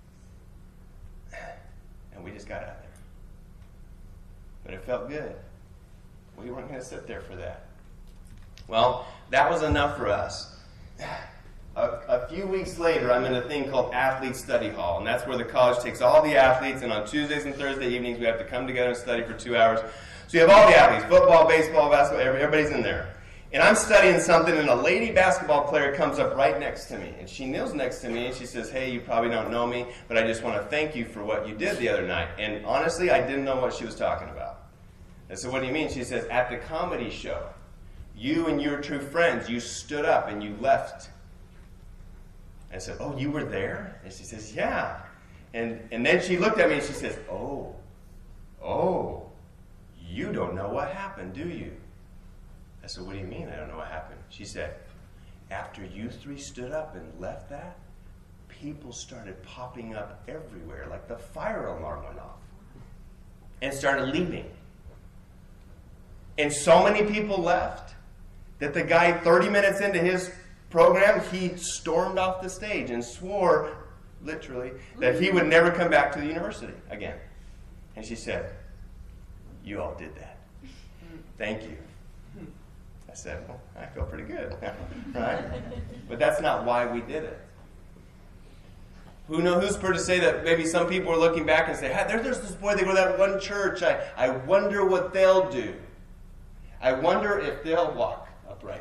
And we just got out of there. But it felt good. We weren't going to sit there for that. Well, that was enough for us. A, a few weeks later, I'm in a thing called Athlete Study Hall, and that's where the college takes all the athletes, and on Tuesdays and Thursday evenings, we have to come together and study for two hours. So you have all the athletes, football, baseball, basketball, everybody's in there. And I'm studying something, and a lady basketball player comes up right next to me, and she kneels next to me, and she says, "Hey, you probably don't know me, but I just want to thank you for what you did the other night." And honestly, I didn't know what she was talking about. I said, "What do you mean?" She says, "At the comedy show, you and your true friends, you stood up and you left." I said, "Oh, you were there?" And she says, "Yeah." And and then she looked at me and she says, "Oh, oh, you don't know what happened, do you?" I said, "What do you mean I don't know what happened?" She said, "After you three stood up and left that, people started popping up everywhere, like the fire alarm went off, and started leaving. And so many people left that the guy, thirty minutes into his program, he stormed off the stage and swore, literally, that he would never come back to the university again." And she said, "You all did that. Thank you." I said, "Well, I feel pretty good." Right? But that's not why we did it. Who knows, who's per to say that maybe some people are looking back and say, "Hey, there, there's this boy, they go to that one church. I, I wonder what they'll do. I wonder if they'll walk uprightly."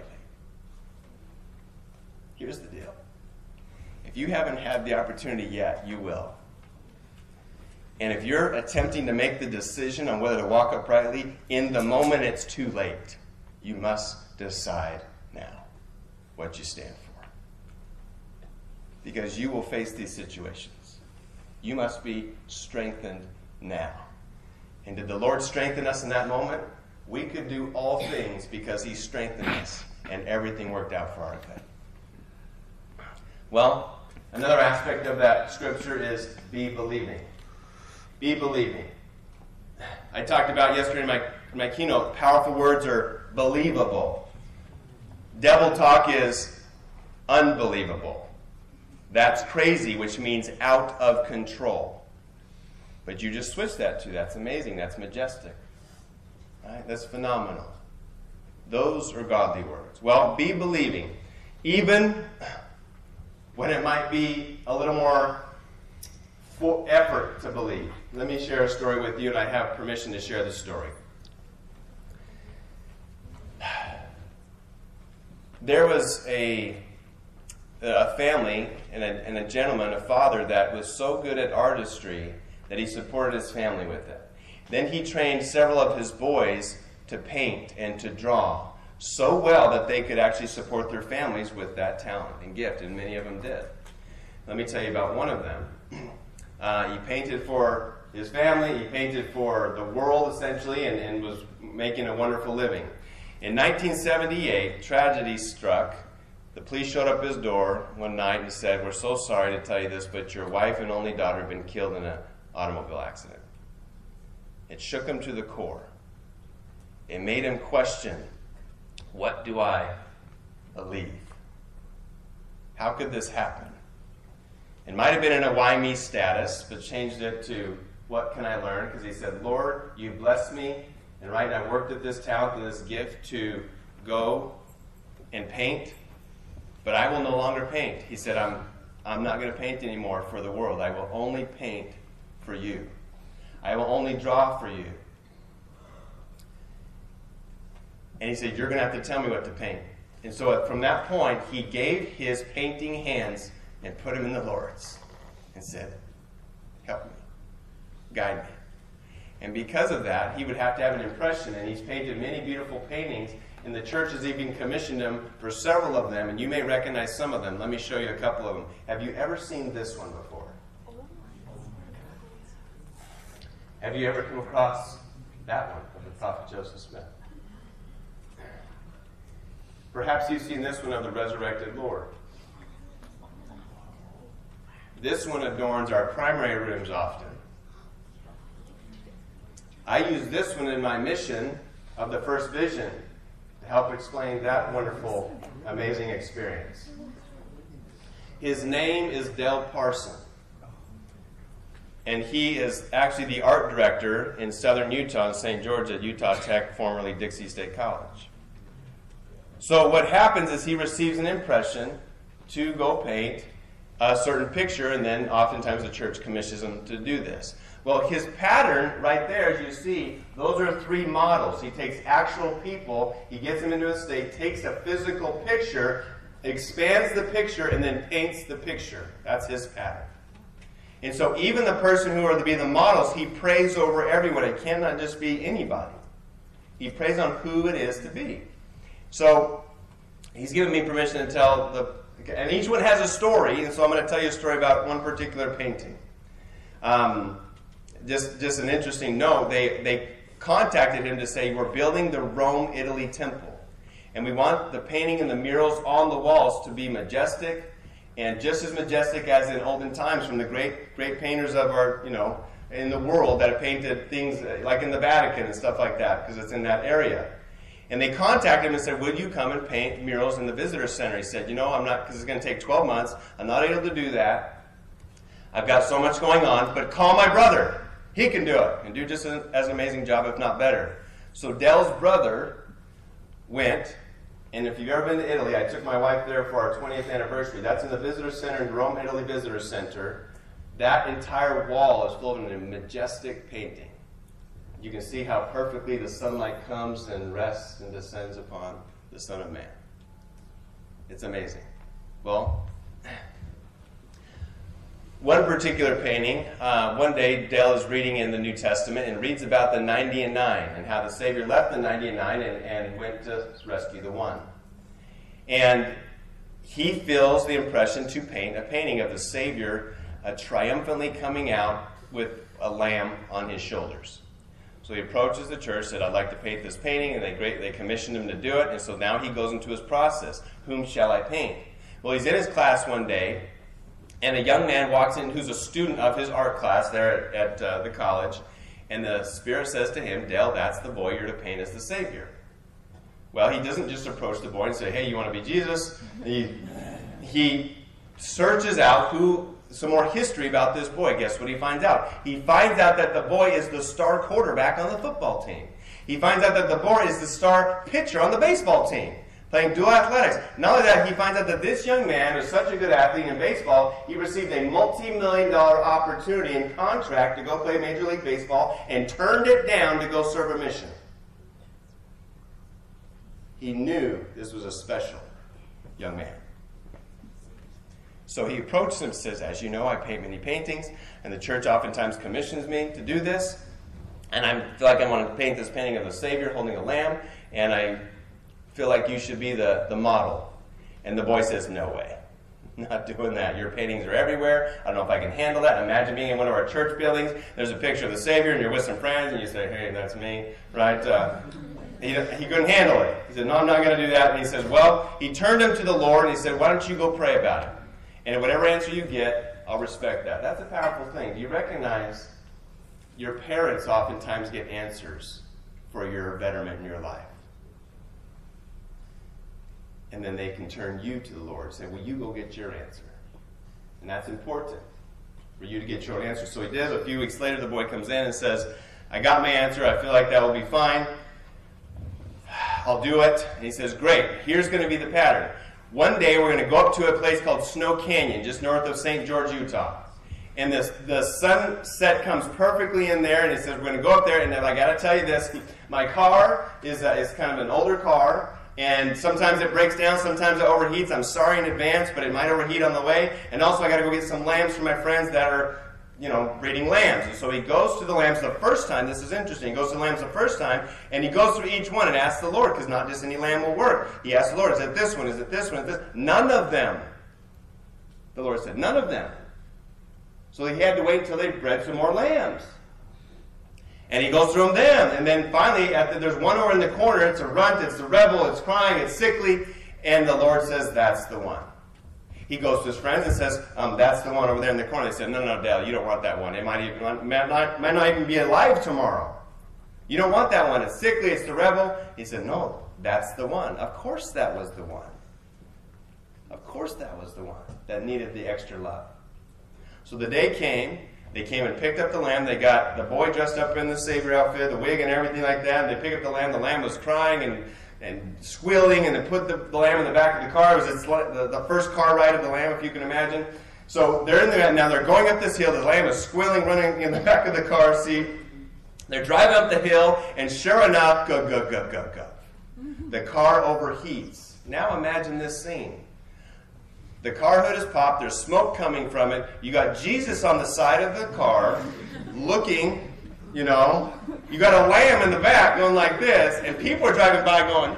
Here's the deal. If you haven't had the opportunity yet, you will. And if you're attempting to make the decision on whether to walk uprightly, in the moment it's too late. You must decide now what you stand for. Because you will face these situations. You must be strengthened now. And did the Lord strengthen us in that moment? We could do all things because he strengthened us, and everything worked out for our good. Well, another aspect of that scripture is be believing. Be believing. I talked about yesterday in my, in my keynote, powerful words are believable. Devil talk is unbelievable. That's crazy, which means out of control. But you just switch that to, that's amazing, that's majestic. Right? That's phenomenal. Those are godly words. Well, be believing. Even when it might be a little more for effort to believe. Let me share a story with you, and I have permission to share this story. There was a, a family and a, and a gentleman, a father, that was so good at artistry that he supported his family with it. Then he trained several of his boys to paint and to draw so well that they could actually support their families with that talent and gift, and many of them did. Let me tell you about one of them. Uh, he painted for his family, he painted for the world, essentially, and, and was making a wonderful living. In nineteen seventy-eight, tragedy struck. The police showed up at his door one night and said, "We're so sorry to tell you this, but your wife and only daughter have been killed in an automobile accident." It shook him to the core. It made him question What do I believe? How could this happen? It might have been in a why me status, but changed it to what can I learn? Because he said, Lord, you blessed me, and right now I worked at this talent and this gift to go and paint, but I will no longer paint. He said, I'm, I'm not going to paint anymore for the world. I will only paint for you. I will only draw for you. And he said, you're going to have to tell me what to paint. And so from that point, he gave his painting hands and put them in the Lord's and said, help me, guide me. And because of that, he would have to have an impression, and he's painted many beautiful paintings, and the church has even commissioned him for several of them, and you may recognize some of them. Let me show you a couple of them. Have you ever seen this one before? Have you ever come across that one of the prophet Joseph Smith? Perhaps you've seen this one of the resurrected Lord. This one adorns our primary rooms often. I use this one in my mission of the first vision to help explain that wonderful, amazing experience. His name is Del Parson. And he is actually the art director in southern Utah, in Saint George at Utah Tech, formerly Dixie State College. So what happens is he receives an impression to go paint a certain picture, and then oftentimes the church commissions him to do this. Well, his pattern right there, as you see, those are three models. He takes actual people, he gets them into a state, takes a physical picture, expands the picture, and then paints the picture. That's his pattern. And so even the person who are to be the models, he prays over everyone. It cannot just be anybody. He prays on who it is to be. So he's given me permission to tell the, and each one has a story, and so I'm going to tell you a story about one particular painting. Um, just, just an interesting note, they, they contacted him to say, we're building the Rome, Italy temple, and we want the painting and the murals on the walls to be majestic, and just as majestic as in olden times from the great, great painters of our, you know, in the world that have painted things like in the Vatican and stuff like that, because it's in that area. And they contacted him and said, would you come and paint murals in the visitor center? He said, you know, I'm not, because it's going to take twelve months. I'm not able to do that. I've got so much going on, but call my brother. He can do it and do just as, as an amazing job, if not better. So Del's brother went, and if you've ever been to Italy, I took my wife there for our twentieth anniversary. That's in the visitor center, in Rome, Italy Visitor Center. That entire wall is full of a majestic painting. You can see how perfectly the sunlight comes and rests and descends upon the Son of Man. It's amazing. Well, one particular painting, uh, one day Dale is reading in the New Testament and reads about the ninety and nine and how the Savior left the ninety and nine and, and went to rescue the one. And he feels the impression to paint a painting of the Savior uh, triumphantly coming out with a lamb on his shoulders. So he approaches the church, said, I'd like to paint this painting, and they great, they commissioned him to do it, and so now he goes into his process. Whom shall I paint? Well, he's in his class one day, and a young man walks in who's a student of his art class there at, at uh, the college, and the Spirit says to him, Dale, that's the boy you're to paint as the Savior. Well, he doesn't just approach the boy and say, hey, you want to be Jesus? He, he searches out who... some more history about this boy. Guess what he finds out? He finds out that the boy is the star quarterback on the football team. He finds out that the boy is the star pitcher on the baseball team, playing dual athletics. Not only that, he finds out that this young man is such a good athlete in baseball, he received a multi-million dollar opportunity and contract to go play Major League Baseball and turned it down to go serve a mission. He knew this was a special young man. So he approaches him and says, as you know, I paint many paintings, and the church oftentimes commissions me to do this. And I feel like I want to paint this painting of the Savior holding a lamb, and I feel like you should be the, the model. And the boy says, no way. Not doing that. Your paintings are everywhere. I don't know if I can handle that. Imagine being in one of our church buildings. There's a picture of the Savior, and you're with some friends, and you say, hey, that's me, right? Uh, he, he couldn't handle it. He said, no, I'm not going to do that. And he says, well, he turned him to the Lord, and he said, why don't you go pray about it? And whatever answer you get, I'll respect that. That's a powerful thing. Do you recognize your parents oftentimes get answers for your betterment in your life? and then they can turn you to the Lord. Say, well, you go get your answer. And that's important for you to get your answer. So he did. A few weeks later, the boy comes in and says, I got my answer. I feel like that will be fine. I'll do it. And he says, great. Here's going to be the pattern. One day, we're going to go up to a place called Snow Canyon, just north of Saint George, Utah. And this, the sunset comes perfectly in there, and he says, we're going to go up there, and I got to tell you this, my car is, uh, is kind of an older car, and sometimes it breaks down, sometimes it overheats. I'm sorry in advance, but it might overheat on the way. And also, I got to go get some lambs for my friends that are, you know, breeding lambs. And so he goes to the lambs the first time. This is interesting. He goes to the lambs the first time, and he goes through each one and asks the Lord, because not just any lamb will work. He asks the Lord, is it this one? Is it this one? Is it this? None of them. The Lord said, none of them. So he had to wait until they bred some more lambs. And he goes through them. And then finally, at the, there's one over in the corner. It's a runt. It's the rebel. It's crying. It's sickly. And the Lord says, that's the one. He goes to his friends and says, um, that's the one over there in the corner. They said, no, no, Dale, you don't want that one. It might, even, might, not, might not even be alive tomorrow. You don't want that one. It's sickly. It's the rebel. He said, no, that's the one. Of course that was the one. Of course that was the one that needed the extra love. So the day came, they came and picked up the lamb. They got the boy dressed up in the Savior outfit, the wig and everything like that. And they picked up the lamb. The lamb was crying and, and squealing, and they put the, the lamb in the back of the car. It was its, the, the first car ride of the lamb, if you can imagine. So they're in the, now they're going up this hill. The lamb is squealing, running in the back of the car seat. They're driving up the hill, and sure enough, go, go, go, go, go. The car overheats. Now imagine this scene. The car hood is popped. There's smoke coming from it. You got Jesus on the side of the car looking, you know. You got a lamb in the back going like this, and people are driving by going,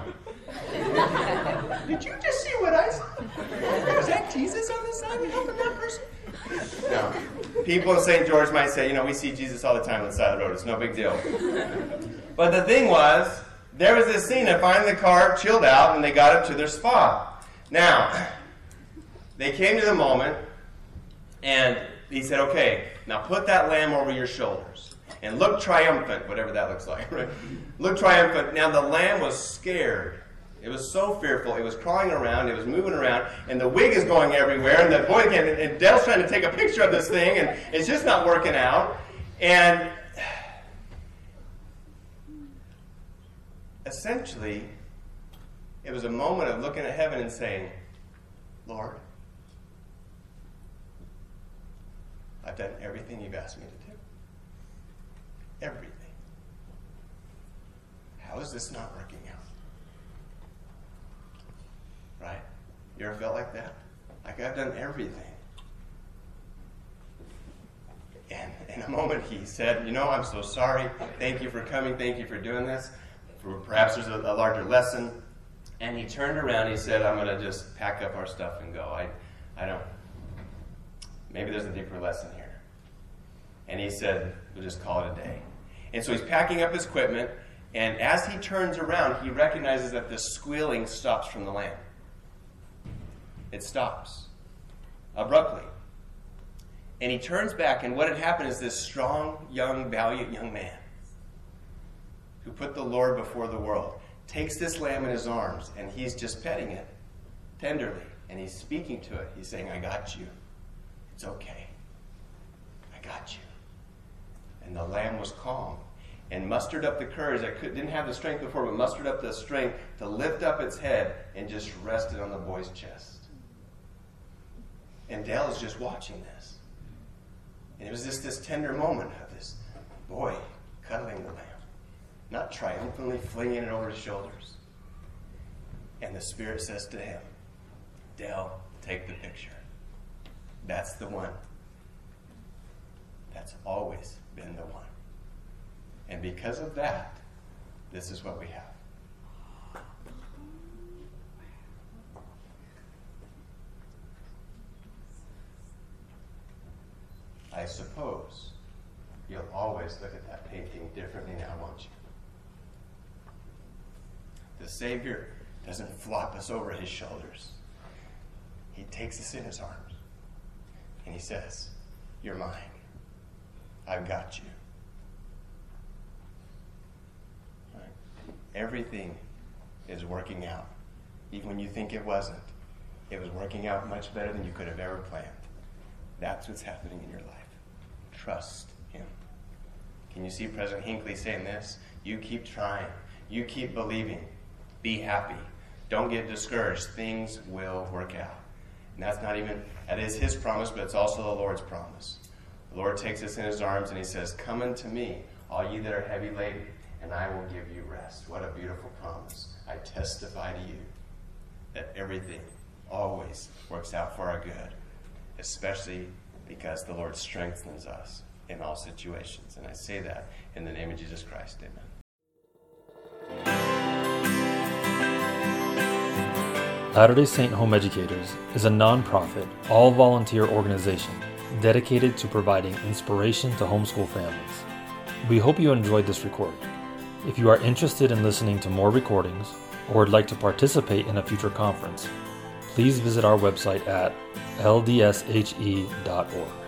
did you just see what I saw? Was that Jesus on the side helping that person? No. People in Saint George might say, you know, we see Jesus all the time on the side of the road. It's no big deal. But the thing was, there was this scene, and finally the car chilled out, and they got up to their spot. Now, they came to the moment, and he said, okay, now put that lamb over your shoulders. And look triumphant, whatever that looks like. Right? Look triumphant. Now the lamb was scared. It was so fearful. It was crawling around. It was moving around. And the wig is going everywhere. And the boy again, and Dale's trying to take a picture of this thing, and it's just not working out. And essentially, it was a moment of looking at heaven and saying, Lord, I've done everything you've asked me to do. Everything. How is this not working out? Right? You ever felt like that? Like, I've done everything. And in a moment he said, you know, I'm so sorry. Thank you for coming. Thank you for doing this. For perhaps there's a, a larger lesson. And he turned around and he said, I'm going to just pack up our stuff and go. I, I don't, maybe there's a deeper lesson here. And he said, we'll just call it a day. And so he's packing up his equipment, and as he turns around, he recognizes that the squealing stops from the lamb. It stops abruptly. And he turns back, and what had happened is this strong, young, valiant young man who put the Lord before the world takes this lamb in his arms, and he's just petting it tenderly, and he's speaking to it. He's saying, I got you. It's okay. I got you. And the lamb was calm and mustered up the courage that could, didn't have the strength before, but mustered up the strength to lift up its head and just rested on the boy's chest. And Dale is just watching this. And it was just this tender moment of this boy cuddling the lamb, not triumphantly flinging it over his shoulders. And the Spirit says to him, Dale, take the picture. That's the one. That's always been the one. And because of that, this is what we have. I suppose you'll always look at that painting differently now, won't you? The Savior doesn't flop us over his shoulders. He takes us in his arms. And he says, you're mine. I've got you. Right? Everything is working out even when you think it wasn't. It was working out much better than you could have ever planned. That's what's happening in your life. Trust him. Can you see President Hinckley saying this? You keep trying. You keep believing. Be happy. Don't get discouraged. Things will work out. And that's not even, that is his promise, but it's also the Lord's promise. The Lord takes us in his arms and he says, come unto me, all you that are heavy laden, and I will give you rest. What a beautiful promise. I testify to you that everything always works out for our good, especially because the Lord strengthens us in all situations. And I say that in the name of Jesus Christ. Amen. Latter-day Saint Home Educators is a non-profit, all-volunteer organization dedicated to providing inspiration to homeschool families. We hope you enjoyed this recording. If you are interested in listening to more recordings or would like to participate in a future conference, please visit our website at l d s h e dot org.